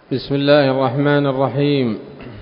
بسم الله الرحمن الرحيم.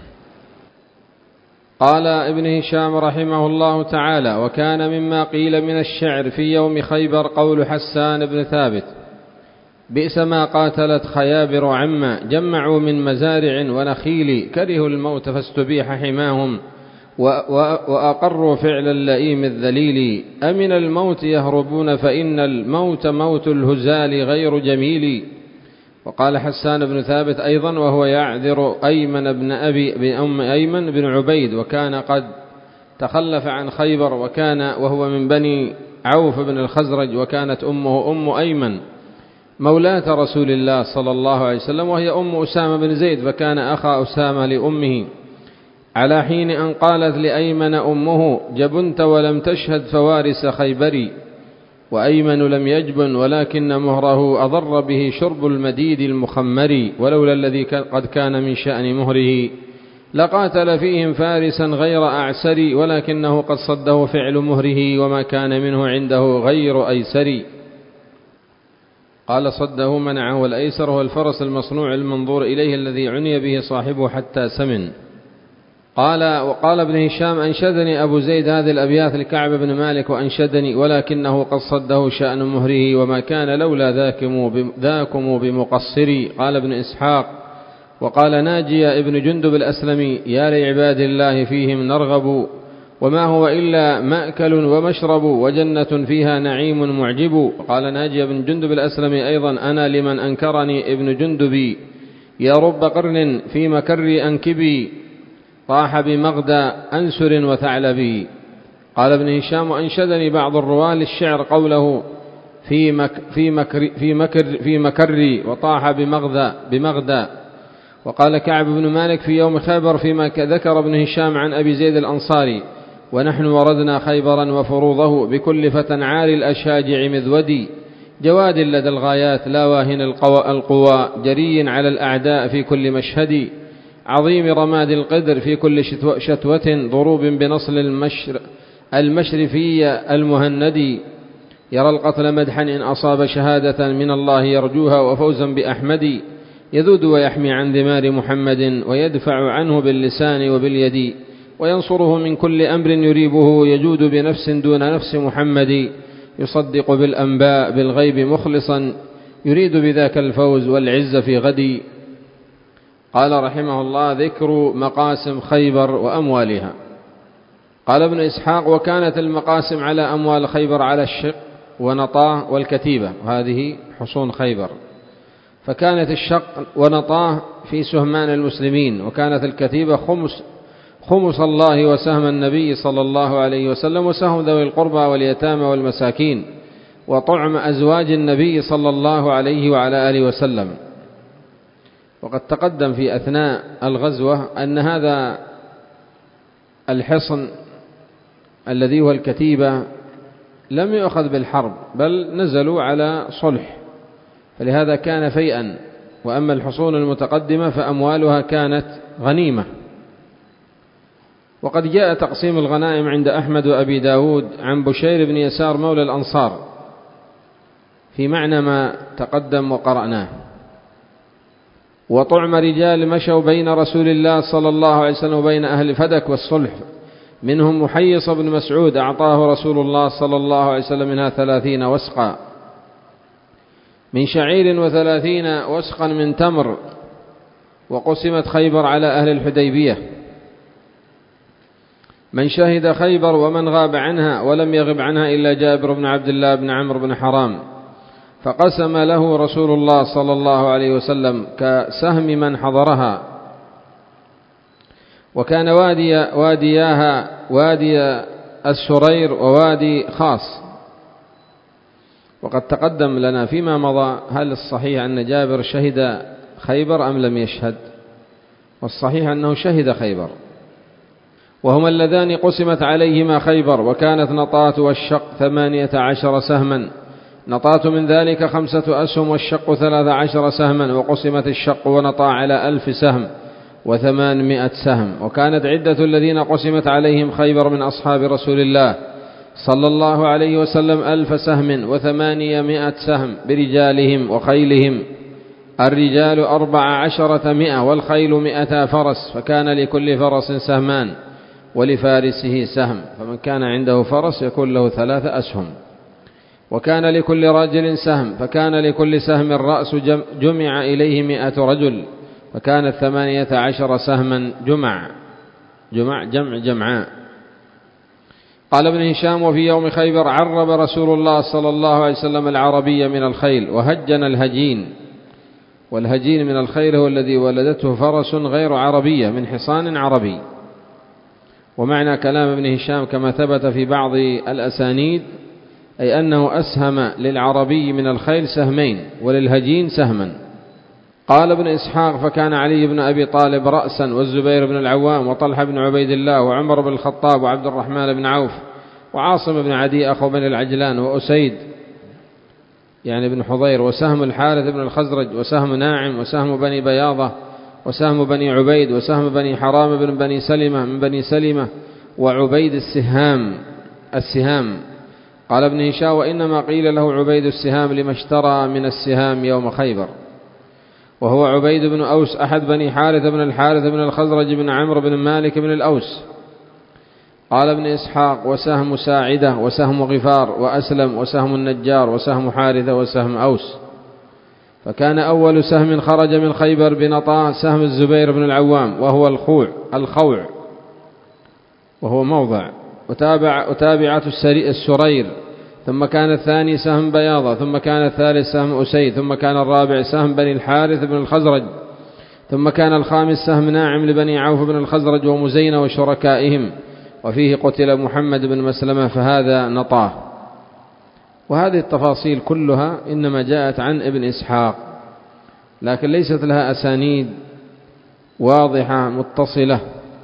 قال ابن هشام رحمه الله تعالى: وكان مما قيل من الشعر في يوم خيبر قول حسان بن ثابت: بئس ما قاتلت خيابر عما جمعوا من مزارع ونخيل كرهوا الموت فاستبيح حماهم وأقروا فعل اللئيم الذليل أمن الموت يهربون فإن الموت موت الهزال غير جميل. وقال حسان بن ثابت أيضا وهو يعذر أيمن بن أيمن بن عبيد، وكان قد تخلف عن خيبر، وهو من بني عوف بن الخزرج، وكانت أمه أم أيمن مولاة رسول الله صلى الله عليه وسلم، وهي أم أسامة بن زيد، فكان أخا أسامة لأمه، على حين أن قالت لأيمن أمه: جبنت ولم تشهد فوارس خيبري. وأيمن لم يجبن ولكن مهره أضر به شرب المديد المخمر، ولولا الذي قد كان من شأن مهره لقاتل فيهم فارسا غير أعسر، ولكنه قد صده فعل مهره وما كان منه عنده غير أيسر. قال: صده منعه، والأيسر هو الفرس المصنوع المنظور إليه الذي عني به صاحبه حتى سمن. وقال ابن هشام: أنشدني أبو زيد هذه الأبيات لكعب بن مالك وأنشدني، ولكنه قد صده شأن مهره وما كان لولا ذاكم بمقصري. قال ابن إسحاق: وقال ناجي ابن جندب الأسلمي: يا لعباد الله فيهم نرغب، وما هو إلا مأكل ومشرب وجنة فيها نعيم معجب. قال ناجي بن جندب الأسلمي أيضا: أنا لمن أنكرني ابن جندبي، يا رب قرن في مكري أنكبي، طاح بمغدى أنسر وثعلبي. قال ابن هشام: وأنشدني بعض الرواة للشعر قوله في مكري وطاح بمغدى. وقال كعب بن مالك في يوم خيبر فيما ذكر ابن هشام عن أبي زيد الأنصاري: ونحن وردنا خيبرا وفروضه بكل فتى عالي الأشاجع مذودي، جواد لدى الغايات لا واهن القوى، جري على الأعداء في كل مشهد، عظيم رماد القدر في كل شتوة، ضروب بنصل المشرفي المهندي، يرى القتل مدحا إن أصاب شهادة من الله يرجوها وفوزا بأحمد، يذود ويحمي عن ذمار محمد ويدفع عنه باللسان وباليد، وينصره من كل أمر يريبه، يجود بنفس دون نفس محمد، يصدق بالأنباء بالغيب مخلصا، يريد بذاك الفوز والعز في غد. قال رحمه الله: ذكر مقاسم خيبر وأموالها. قال ابن إسحاق: وكانت المقاسم على أموال خيبر على الشق ونطاه والكتيبة، وهذه حصون خيبر، فكانت الشق ونطاه في سهمان المسلمين، وكانت الكتيبة خمس الله وسهم النبي صلى الله عليه وسلم، وسهم ذوي القربى واليتامى والمساكين، وطعم أزواج النبي صلى الله عليه وعلى آله وسلم. وقد تقدم في أثناء الغزوة أن هذا الحصن الذي هو الكتيبة لم يؤخذ بالحرب، بل نزلوا على صلح، فلهذا كان فيئا. وأما الحصون المتقدمة فأموالها كانت غنيمة. وقد جاء تقسيم الغنائم عند أحمد وأبي داود عن بشير بن يسار مولى الأنصار في معنى ما تقدم وقرأناه: وطعم رجال مشوا بين رسول الله صلى الله عليه وسلم وبين أهل فدك والصلح، منهم محيص بن مسعود أعطاه رسول الله صلى الله عليه وسلم منها 30 وسقا من شعير و30 وسقا من تمر. وقسمت خيبر على أهل الحديبية، من شهد خيبر ومن غاب عنها، ولم يغب عنها إلا جابر بن عبد الله بن عمرو بن حرام، فقسم له رسول الله صلى الله عليه وسلم كسهم من حضرها. وكان وادياها وادي السرير ووادي خاص. وقد تقدم لنا فيما مضى هل الصحيح أن جابر شهد خيبر أم لم يشهد؟ والصحيح أنه شهد خيبر، وهما اللذان قسمت عليهما خيبر. وكانت نطاة والشق 18 سهما، نطاة من ذلك 5 أسهم والشق 13 سهما. وقسمت الشق ونطاة على 1000 سهم و800 سهم. وكانت عدة الذين قسمت عليهم خيبر من أصحاب رسول الله صلى الله عليه وسلم 1000 سهم و800 سهم برجالهم وخيلهم الرجال 14 والخيل 100 فرس، فكان لكل فرس سهمان ولفارسه سهم، فمن كان عنده فرس يكون له 3 أسهم. وكان لكل رجل سهم، فكان لكل سهم رأس، جمع إليه 100 رجل، فكانت 18 سهما جمعاء. قال ابن هشام: وفي يوم خيبر عرب رسول الله صلى الله عليه وسلم العربي من الخيل وهجن الهجين، والهجين من الخيل هو الذي ولدته فرس غير عربية من حصان عربي. ومعنى كلام ابن هشام كما ثبت في بعض الأسانيد أي أنه أسهم للعربي من الخيل سهمين وللهجين سهما. قال ابن إسحاق: فكان علي بن أبي طالب رأسا، والزبير بن العوام، وطلحة بن عبيد الله، وعمر بن الخطاب، وعبد الرحمن بن عوف، وعاصم بن عدي أخو بن العجلان، وأسيد يعني بن حضير، وسهم الحارث بن الخزرج، وسهم ناعم، وسهم بني بياضة، وسهم بني عبيد، وسهم بني حرام بن بني سلمة من بني سلمة، وعبيد السهام. قال ابن هشام: وإنما قيل له عبيد السهام لما اشترى من السهام يوم خيبر، وهو عبيد بن أوس أحد بني حارث بن الحارث بن الخزرج بن عمرو بن مالك بن الأوس. قال ابن إسحاق: وسهم ساعدة، وسهم غفار، وأسلم، وسهم النجار، وسهم حارثة، وسهم أوس. فكان أول سهم خرج من خيبر بنطاه سهم الزبير بن العوام، وهو الخوع وهو موضع، وتابعة السرير، ثم كان الثاني سهم بياضة، ثم كان الثالث سهم أسيد، ثم كان الرابع سهم بني الحارث بن الخزرج، ثم كان الخامس سهم ناعم لبني عوف بن الخزرج ومزينة وشركائهم، وفيه قتل محمد بن مسلمة، فهذا نطاه. وهذه التفاصيل كلها إنما جاءت عن ابن إسحاق، لكن ليست لها أسانيد واضحة متصلة.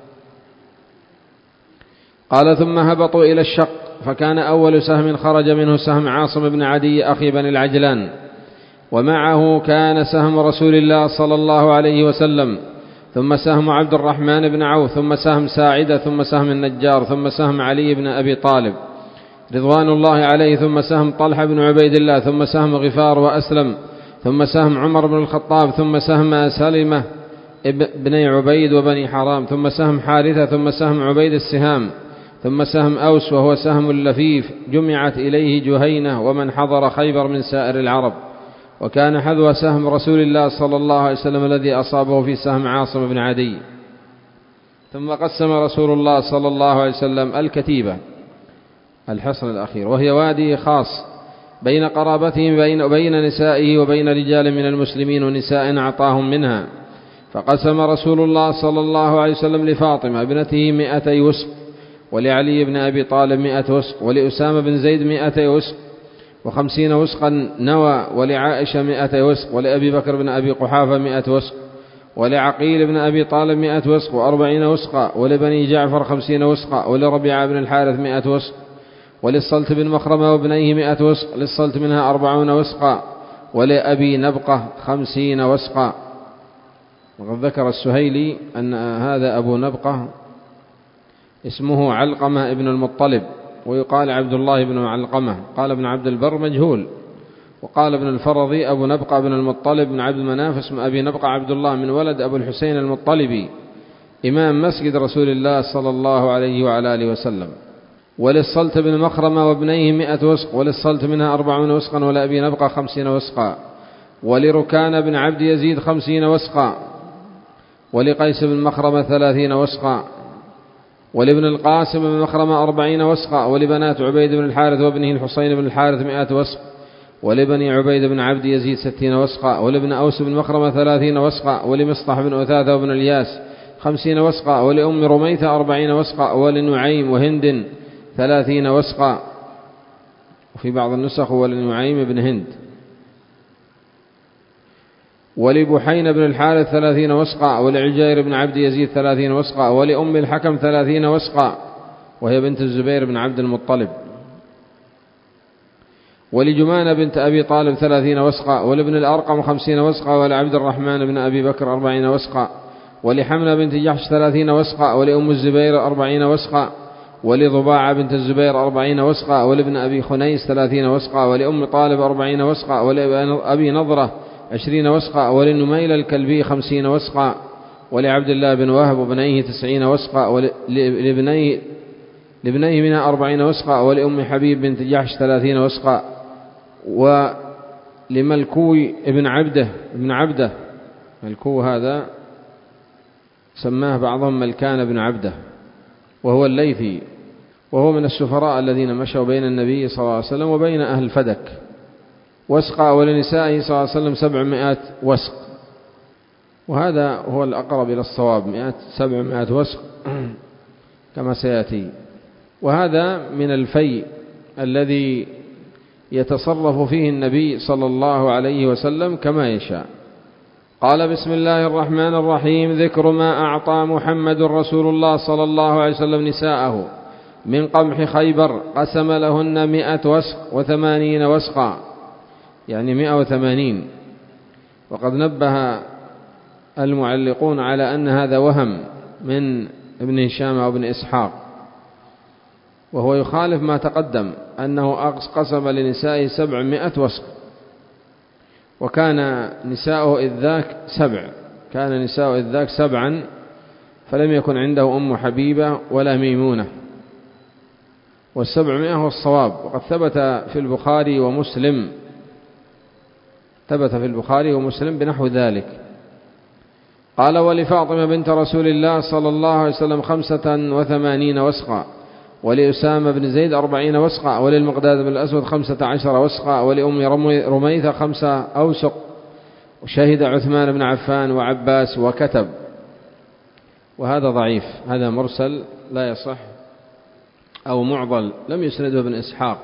قال: ثم هبطوا إلى الشق، فكان أول سهم خرج منه سهم عاصم بن عدي أخي بن العجلان، ومعه كان سهم رسول الله صلى الله عليه وسلم، ثم سهم عبد الرحمن بن عوف، ثم سهم ساعدة، ثم سهم النجار، ثم سهم علي بن أبي طالب رضوان الله عليه، ثم سهم طلحة بن عبيد الله، ثم سهم غفار وأسلم، ثم سهم عمر بن الخطاب، ثم سهم سلمة بني عبيد وبني حرام، ثم سهم حارثة، ثم سهم عبيد السهام، ثم سهم أوس وهو سهم اللفيف، جمعت إليه جهينة ومن حضر خيبر من سائر العرب. وكان حذو سهم رسول الله صلى الله عليه وسلم الذي أصابه في سهم عاصم بن عدي. ثم قسم رسول الله صلى الله عليه وسلم الكتيبة، الحصن الأخير، وهي وادي خاص بين قرابتهم بين نسائه وبين رجال من المسلمين ونساء أعطاهم منها. فقسم رسول الله صلى الله عليه وسلم لفاطمة ابنته 200 وسق، ولعلي بن أبي طالب 100 وسق، ولأسامة بن زيد 200 وسق، 50 وسقا نوى، ولعائشة 200 وسق، ولأبي بكر بن أبي قحافة 100 وسق، ولعقيل بن أبي طالب 100 وسق و40 وسقا، ولبني جعفر 50 وسقا، ولربيعة بن الحارث 100 وسق، وللصلت بن مخرمة وابنيه 100 وسق، للصلت منها 40 وسقا، ولأبي نبقة 50 وسقا. وقد ذكر السهيلي أن هذا أبو نبقة اسمه علقمة ابن المطلب، ويقال عبد الله بن علقمة. قال ابن عبد البر مجهول. وقال ابن الفرضي أبو نبقة بن المطلب بن عبد المناف، اسم أبي نبقة عبد الله من ولد أبو الحسين المطلبي إمام مسجد رسول الله صلى الله عليه وعلى آله وسلم. وللصلت بن مخرمة وابنيه 100 وسق، وللصلت منها 40 وسقا، ولأبي نبقة 50 وسقا، ولركان بن عبد يزيد 50 وسقا، ولقيس بن مخرمة 30 وسقا، ولابن القاسم بن مخرمة 40 وسقا، ولبنات عبيد بن الحارث وابنه الحسين بن الحارث 100 وسق، ولبني عبيد بن عبد يزيد 60 وسقا، ولابن أوس بن مخرمة 30 وسقا، ولمصطح بن أثاثة وابن الياس 50 وسقا، ولأم رميثة 40 وسقا، ولنعيم وهند 30 وسقا، وفي بعض النسخ ولنعيم بن هند، ولبحين بن الحارث 30 وسقا، ولعجير بن عبد يزيد 30 وسقا، ولأم الحكم 30 وسقا وهي بنت الزبير بن عبد المطلب، ولجمانة بنت أبي طالب 30 وسقا، ولابن الأرقم 50 وسقا، ولعبد الرحمن بن أبي بكر 40 وسقا، ولحملة بنت جحش 30 وسقا، ولأم الزبير 40 وسقا، ولضباعة بنت الزبير 40 وسقا، ولابن أبي خنيس 30 وسقا، ولأم طالب 40 وسقا، ولأبي نضرة 20 وسقا، ولنميل الكلبي 50 وسقا، ولعبد الله بن وهب وبنيه 90 وسقا، ولابنيه منها 40 وسقا، ولأم حبيب بنت جحش 30 وسقا، ولملكوي ابن عبده ملكو هذا سماه بعضهم ملكان بن عبده، وهو الليثي، وهو من السفراء الذين مشوا بين النبي صلى الله عليه وسلم وبين أهل الفدك وسقا، ولنسائه صلى الله عليه وسلم 700 وسق، وهذا هو الأقرب إلى الصواب، 700 وسق كما سيأتي. وهذا من الفيء الذي يتصرف فيه النبي صلى الله عليه وسلم كما يشاء. قال: بسم الله الرحمن الرحيم. ذكر ما أعطى محمد رسول الله صلى الله عليه وسلم نساءه من قمح خيبر، قسم لهن 100 وسق و80 وسقا، يعني 180. وقد نبه المعلقون على أن هذا وهم من ابن هشام أو ابن إسحاق، وهو يخالف ما تقدم أنه قسم لنسائه 700 وسق، وكان نساؤه إذ ذاك 7، فلم يكن عنده أم حبيبة ولا ميمونة، وال700 هو الصواب. وقد ثبت في البخاري ومسلم بنحو ذلك. قال: ولفاطمة بنت رسول الله صلى الله عليه وسلم 85 وسقا، ولأسامة بن زيد 40 وسقا، وللمقداد بن الأسود 15 وسقا، ولأم رميثة 5 أوسق. وشهد عثمان بن عفان وعباس وكتب. وهذا ضعيف، هذا مرسل لا يصح أو معضل، لم يسنده ابن إسحاق.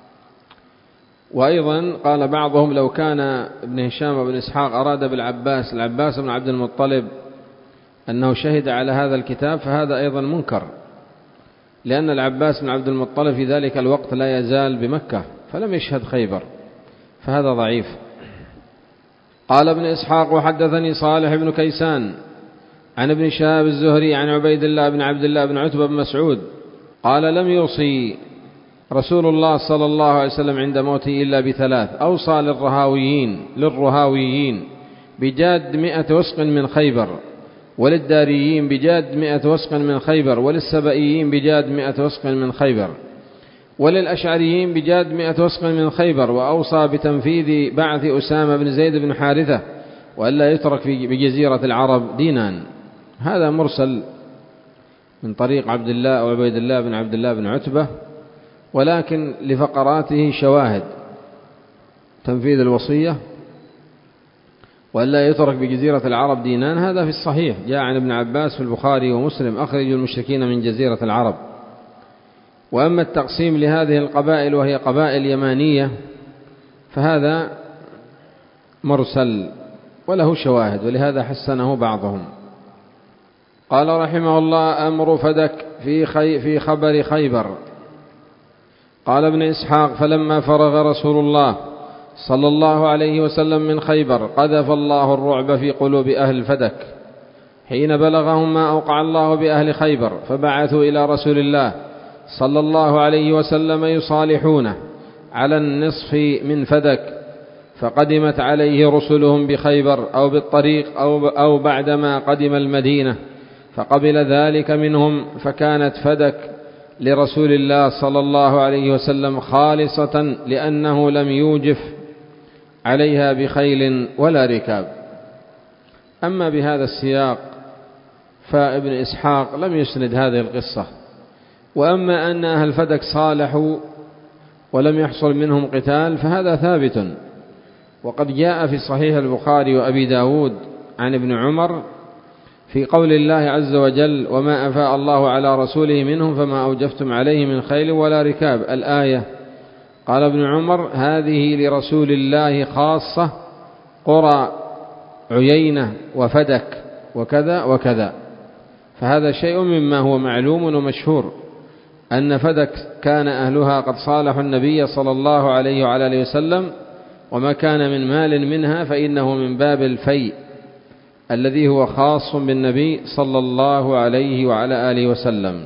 وأيضا قال بعضهم: لو كان ابن هشام بن إسحاق أراد بالعباس بن عبد المطلب أنه شهد على هذا الكتاب، فهذا أيضا منكر، لأن العباس بن عبد المطلب في ذلك الوقت لا يزال بمكة، فلم يشهد خيبر، فهذا ضعيف. قال ابن إسحاق: وحدثني صالح بن كيسان عن ابن شهاب الزهري عن عبيد الله بن عبد الله بن عتبة بن مسعود قال: لم يوصي رسول الله صلى الله عليه وسلم عند موته إلا ب3: أوصى للرهاويين بجاد 100 وسق من خيبر، وللداريين بجاد 100 وسق من خيبر، وللسبئيين بجاد 100 وسق من خيبر، وللأشعريين بجاد 100 وسق من خيبر. وأوصى بتنفيذ بعث أسامة بن زيد بن حارثة، وألا يترك بجزيرة العرب دينان. هذا مرسل من طريق عبد الله أو عبيد الله بن عبد الله بن عتبة، ولكن لفقراته شواهد: تنفيذ الوصية، وألا يترك بجزيرة العرب دينان، هذا في الصحيح، جاء عن ابن عباس في البخاري ومسلم: أخرجوا المشركين من جزيرة العرب. وأما التقسيم لهذه القبائل وهي قبائل يمانية فهذا مرسل وله شواهد، ولهذا حسنه بعضهم. قال رحمه الله: أمر فدك في خبر خيبر. قال ابن إسحاق: فلما فرغ رسول الله صلى الله عليه وسلم من خيبر قذف الله الرعب في قلوب أهل الفدك حين بلغهم ما أوقع الله بأهل خيبر، فبعثوا إلى رسول الله صلى الله عليه وسلم يصالحونه على النصف من فدك، فقدمت عليه رسلهم بخيبر أو بالطريق أو بعدما قدم المدينة، فقبل ذلك منهم، فكانت فدك لرسول الله صلى الله عليه وسلم خالصة، لأنه لم يوجف عليها بخيل ولا ركاب. أما بهذا السياق فابن إسحاق لم يسند هذه القصة. وأما أن أهل فدك صالحوا ولم يحصل منهم قتال فهذا ثابت، وقد جاء في صحيح البخاري وأبي داود عن ابن عمر في قول الله عز وجل: وما أفاء الله على رسوله منهم فما أوجفتم عليه من خيل ولا ركاب، الآية. قال ابن عمر: هذه لرسول الله خاصة، قرى عيينة وفدك وكذا وكذا. فهذا شيء مما هو معلوم ومشهور، أن فدك كان أهلها قد صالحوا النبي صلى الله عليه وعلى آله وسلم، وما كان من مال منها فإنه من باب الفيء الذي هو خاص بالنبي صلى الله عليه وعلى آله وسلم.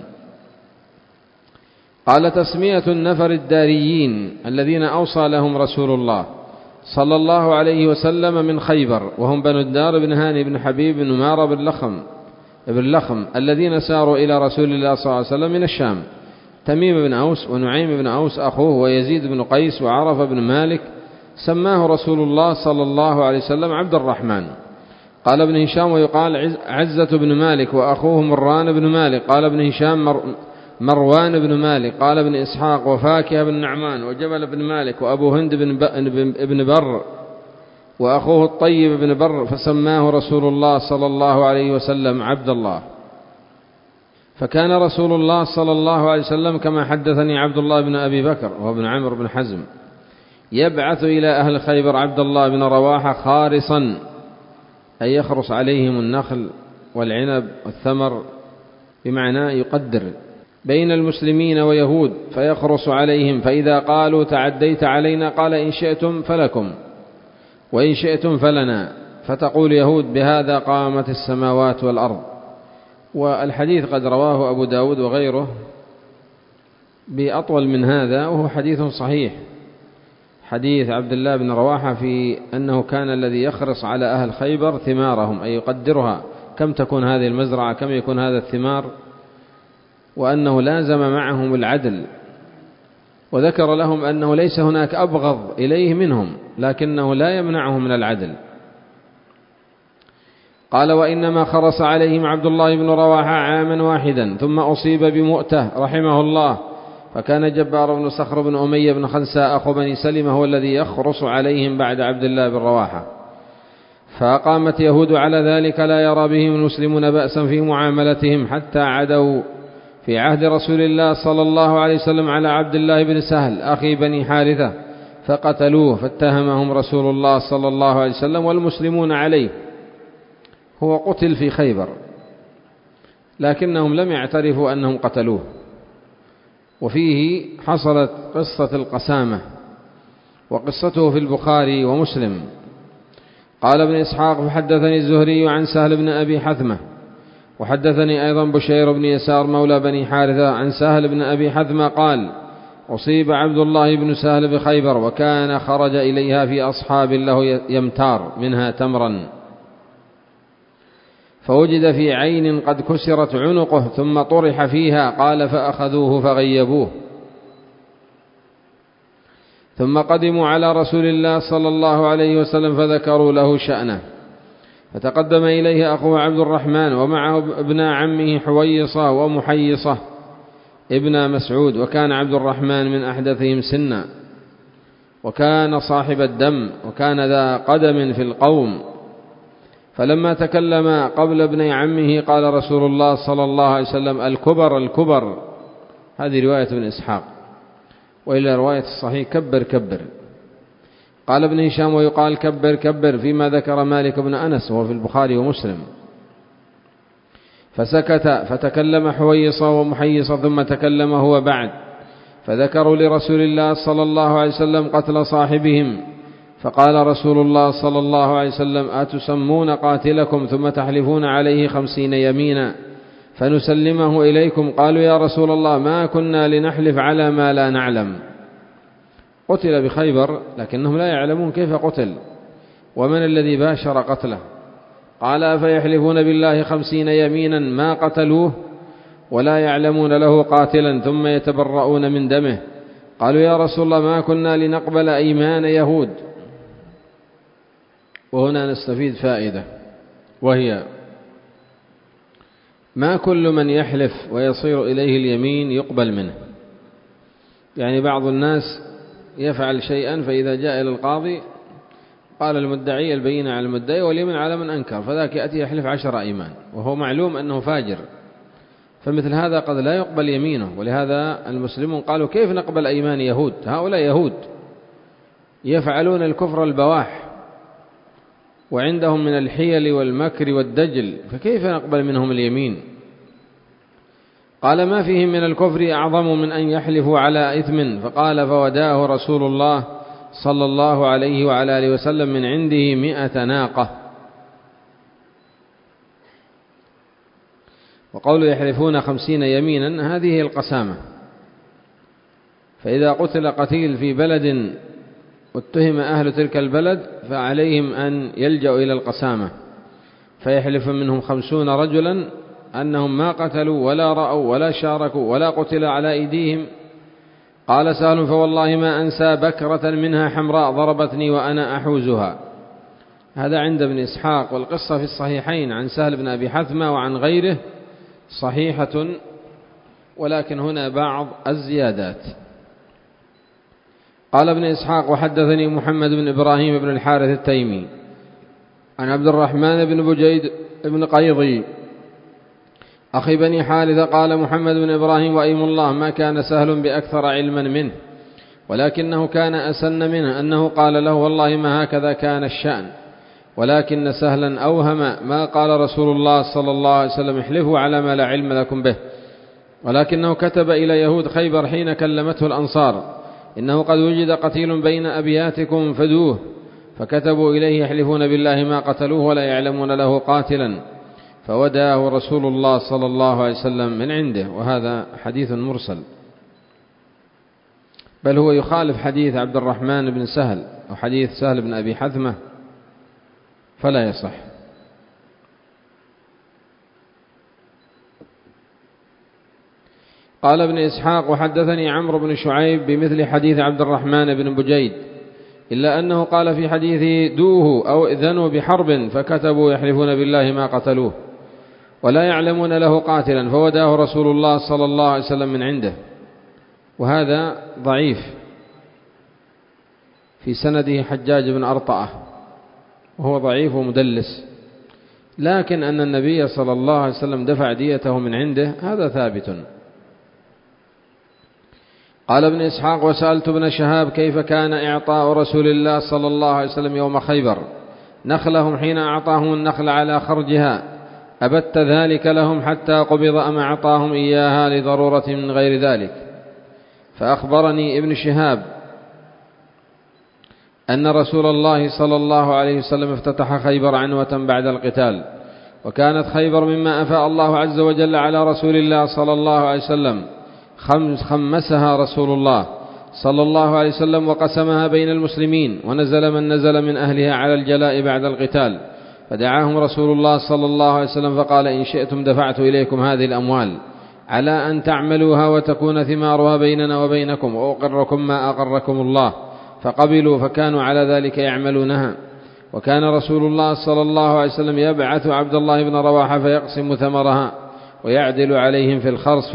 قال: تسمية النفر الداريين الذين أوصى لهم رسول الله صلى الله عليه وسلم من خيبر، وهم بنو الدار بن هاني بن حبيب بن مارة بن لخم الذين ساروا إلى رسول الله صلى الله عليه وسلم من الشام، تميم بن أوس ونعيم بن أوس أخوه ويزيد بن قيس وعرفة بن مالك. سماه رسول الله صلى الله عليه وسلم عبد الرحمن. قال ابن هشام ويقال عزة بن مالك وأخوه مران بن مالك. قال ابن هشام مروان بن مالك. قال ابن إسحاق وفاكهة بن نعمان وجبل بن مالك وأبو هند بن بر وأخوه الطيب بن بر، فسماه رسول الله صلى الله عليه وسلم عبد الله. فكان رسول الله صلى الله عليه وسلم كما حدثني عبد الله بن أبي بكر وهو ابن عمرو بن حزم يبعث إلى أهل خيبر عبد الله بن رواحة خارصا، أي يخرص عليهم النخل والعنب والثمر، بمعنى يقدر بين المسلمين ويهود فيخرص عليهم، فإذا قالوا تعديت علينا قال إن شئتم فلكم وإن شئتم فلنا، فتقول يهود بهذا قامت السماوات والأرض. والحديث قد رواه أبو داود وغيره بأطول من هذا، وهو حديث صحيح، حديث عبد الله بن رواحة في أنه كان الذي يخرص على أهل خيبر ثمارهم، أي يقدرها كم تكون هذه المزرعة، كم يكون هذا الثمار، وأنه لازم معهم العدل، وذكر لهم أنه ليس هناك أبغض إليه منهم، لكنه لا يمنعهم من العدل. قال وإنما خرص عليهم عبد الله بن رواحة عاما واحدا، ثم أصيب بمؤتة رحمه الله، فكان جبار بن صخر بن أمية بن خنساء أخو بني سلمة هو الذي يخرص عليهم بعد عبد الله بن رواحة. فقامت يهود على ذلك لا يرى بهم المسلمون بأسا في معاملتهم، حتى عدوا في عهد رسول الله صلى الله عليه وسلم على عبد الله بن سهل أخي بني حارثة فقتلوه، فاتهمهم رسول الله صلى الله عليه وسلم والمسلمون عليه. هو قتل في خيبر لكنهم لم يعترفوا أنهم قتلوه. وفيه حصلت قصة القسامة، وقصته في البخاري ومسلم. قال ابن إسحاق فحدثني الزهري عن سهل بن أبي حثمة، وحدثني أيضا بشير بن يسار مولى بني حارثة عن سهل بن أبي حثمة قال أصيب عبد الله بن سهل بخيبر، وكان خرج إليها في أصحاب له يمتار منها تمرا، فوجد في عين قد كسرت عنقه ثم طرح فيها. قال فأخذوه فغيبوه، ثم قدموا على رسول الله صلى الله عليه وسلم فذكروا له شأنه، فتقدم إليه أخوه عبد الرحمن ومعه ابن عمه حويصة ومحيصة ابن مسعود، وكان عبد الرحمن من أحدثهم سنا، وكان صاحب الدم، وكان ذا قدم في القوم. فلما تكلم قبل ابن عمه قال رسول الله صلى الله عليه وسلم الكبر الكبر. هذه رواية ابن إسحاق، وإلى رواية الصحيح كبر كبر. قال ابن هشام ويقال كبر كبر فيما ذكر مالك بن أنس وهو في البخاري ومسلم. فسكت، فتكلم حويصة ومحيصة، ثم تكلم هو بعد، فذكروا لرسول الله صلى الله عليه وسلم قتل صاحبهم، فقال رسول الله صلى الله عليه وسلم أتسمون قاتلكم ثم تحلفون عليه 50 يمينا فنسلمه إليكم؟ قالوا يا رسول الله ما كنا لنحلف على ما لا نعلم. قتل بخيبر لكنهم لا يعلمون كيف قتل ومن الذي باشر قتله. قال أفيحلفون بالله 50 يمينا ما قتلوه ولا يعلمون له قاتلا ثم يتبرؤون من دمه؟ قالوا يا رسول الله ما كنا لنقبل أيمان يهود. وهنا نستفيد فائدة، وهي ما كل من يحلف ويصير إليه اليمين يقبل منه. يعني بعض الناس يفعل شيئا فإذا جاء إلى القاضي قال المدعي البينة على المدعي واليمين على من أنكر، فذاك يأتي يحلف 10 أيمان وهو معلوم أنه فاجر، فمثل هذا قد لا يقبل يمينه. ولهذا المسلمون قالوا كيف نقبل أيمان يهود؟ هؤلاء يهود يفعلون الكفر البواح وعندهم من الحيل والمكر والدجل، فكيف نقبل منهم اليمين؟ قال ما فيهم من الكفر أعظم من أن يحلفوا على إثم. فقال فوداه رسول الله صلى الله عليه وعلى آله وسلم من عنده 100 ناقة. وقولوا يحلفون 50 يمينا هذه هي القسامة. فإذا قتل قتيل في بلد واتهم أهل تلك البلد فعليهم أن يلجأوا إلى القسامة، فيحلف منهم 50 رجلا أنهم ما قتلوا ولا رأوا ولا شاركوا ولا قتل على أيديهم. قال سهل: فوالله ما أنسى بكرة منها حمراء ضربتني وأنا أحوزها. هذا عند ابن إسحاق، والقصة في الصحيحين عن سهل بن أبي حثمة وعن غيره صحيحة، ولكن هنا بعض الزيادات. قال ابن إسحاق: وحدثني محمد بن إبراهيم بن الحارث التيمي عن عبد الرحمن بن بجيد بن قيضي أخي بني حارثة قال محمد بن إبراهيم وأيم الله: ما كان سهل بأكثر علما منه، ولكنه كان أسن منه، أنه قال له: والله ما هكذا كان الشأن، ولكن سهلا أوهم ما قال رسول الله صلى الله عليه وسلم: احلفوا على ما لا علم لكم به. ولكنه كتب إلى يهود خيبر حين كلمته الأنصار: إنه قد وجد قتيل بين أبياتكم فدوه، فكتبوا إليه يحلفون بالله ما قتلوه ولا يعلمون له قاتلا، فوداه رسول الله صلى الله عليه وسلم من عنده. وهذا حديث مرسل، بل هو يخالف حديث عبد الرحمن بن سهل أو حديث سهل بن أبي حثمة، فلا يصح. قال ابن إسحاق: وحدثني عمرو بن شعيب بمثل حديث عبد الرحمن بن بجيد، إلا أنه قال في حديثه: دوه أو إذنوا بحرب، فكتبوا يحلفون بالله ما قتلوه ولا يعلمون له قاتلا، فوداه رسول الله صلى الله عليه وسلم من عنده. وهذا ضعيف، في سنده حجاج بن أرطأة، وهو ضعيف ومدلس، لكن أن النبي صلى الله عليه وسلم دفع ديته من عنده هذا ثابت. قال ابن إسحاق: وسألت ابن شهاب كيف كان إعطاء رسول الله صلى الله عليه وسلم يوم خيبر نخلهم حين أعطاهم النخل على خرجها، أبت ذلك لهم حتى قبض أم أعطاهم إياها لضرورة من غير ذلك؟ فأخبرني ابن شهاب أن رسول الله صلى الله عليه وسلم افتتح خيبر عنوة بعد القتال، وكانت خيبر مما أفاء الله عز وجل على رسول الله صلى الله عليه وسلم، خمسها رسول الله صلى الله عليه وسلم وقسمها بين المسلمين، ونزل من نزل من أهلها على الجلاء بعد القتال، فدعاهم رسول الله صلى الله عليه وسلم فقال: إن شئتم دفعت إليكم هذه الأموال على أن تعملوها وتكون ثمارها بيننا وبينكم، وأقركم ما أقركم الله. فقبلوا، فكانوا على ذلك يعملونها. وكان رسول الله صلى الله عليه وسلم يبعث عبد الله بن رواحة فيقسم ثمرها ويعدل عليهم في الخرص،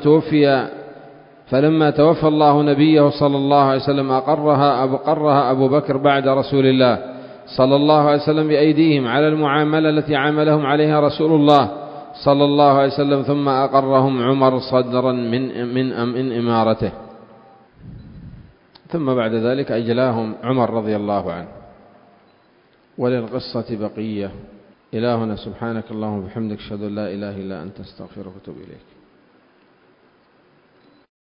فلما توفى الله نبيه صلى الله عليه وسلم أقرها أبو بكر بعد رسول الله صلى الله عليه وسلم بأيديهم على المعاملة التي عاملهم عليها رسول الله صلى الله عليه وسلم، ثم أقرهم عمر صدرا من إمارته، ثم بعد ذلك أجلاهم عمر رضي الله عنه. وللقصة بقية. إلهنا سبحانك اللهم وبحمدك، أشهد أن لا إله إلا أنت، أستغفرك وأتوب إليك.